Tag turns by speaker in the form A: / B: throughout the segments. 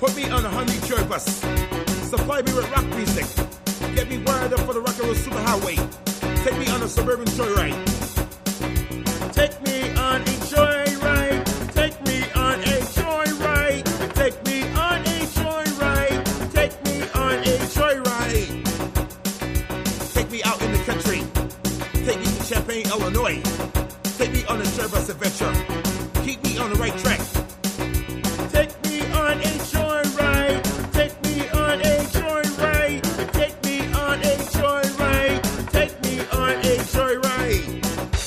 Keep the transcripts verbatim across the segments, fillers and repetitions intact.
A: Put me on a honey joy bus. Supply me with rock music. Get me wired up for the rock and roll superhighway. Take me on a suburban joyride. Take me on a joyride. Take me on a joyride. Take me on a joyride. Take me on a joyride. Take me out in the country. Take me to Champaign, Illinois. Take me on a joy bus adventure. Keep me on the right track. Take me on a joyride. Take me on a joyride. Take me on a joyride. Take me on a joyride.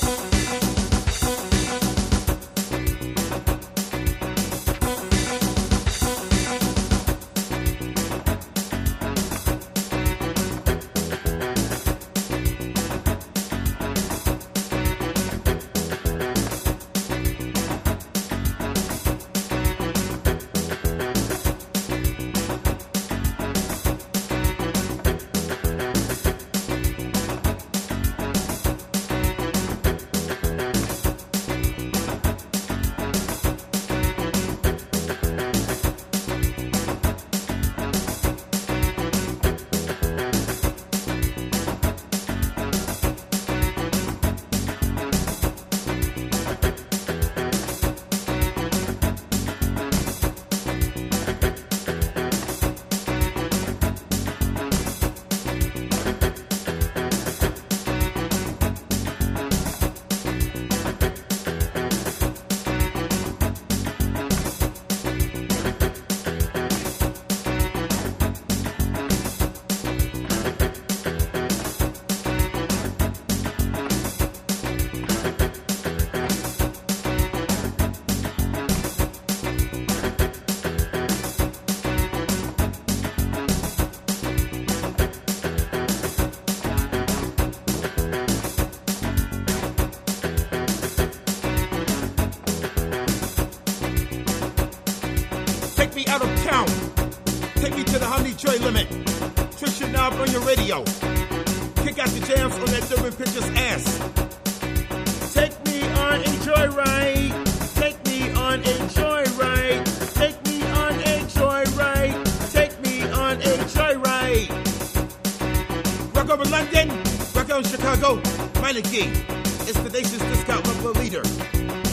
A: Take me out of town. Take me to the honey joy limit. Twist your knob on your radio. Kick out the jams on that Durban Pictures ass. Take me on a joyride. Take me on a joyride. Take me on a joyride. Take me on a joyride. Rock over London. Rock on Chicago. Meineke. It's the nation's discount local leader.